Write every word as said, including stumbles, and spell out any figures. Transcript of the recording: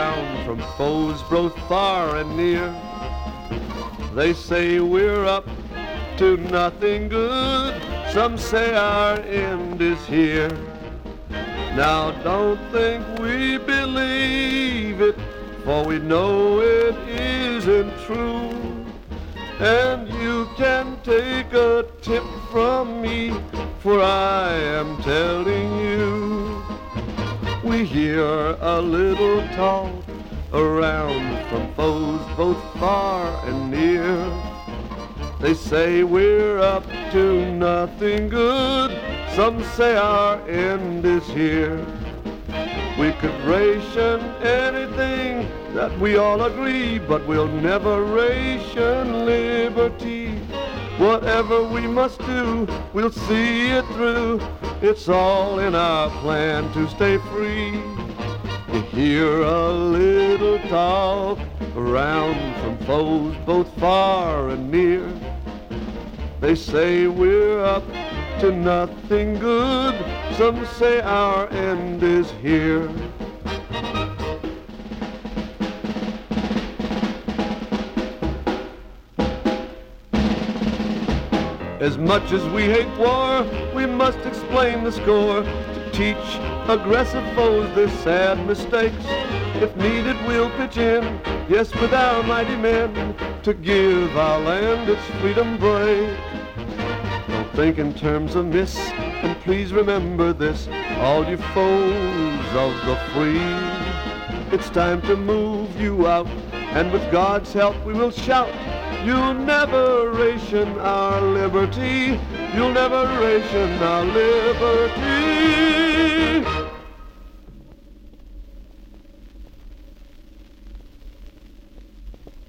around from foes both far and near. They say we're up to nothing good. Some say our end is here. Now don't think we believe it, for we know it isn't true. And you can take a tip from me, for I am telling you. We hear a little talk around from foes both far and near. They say we're up to nothing good. Some say our end is here. We could ration anything that we all agree, but we'll never ration liberty. Whatever we must do, we'll see it through. It's all in our plan to stay free. You hear a little talk around from foes both far and near. They say we're up to nothing good. Some say our end is here. As much as we hate war, we must explain the score to teach aggressive foes their sad mistakes. If needed, we'll pitch in, yes, with our mighty men, to give our land its freedom break. Don't think in terms of miss, and please remember this, all you foes of the free. It's time to move you out, and with God's help we will shout, you'll never ration our liberty. You'll never ration our liberty.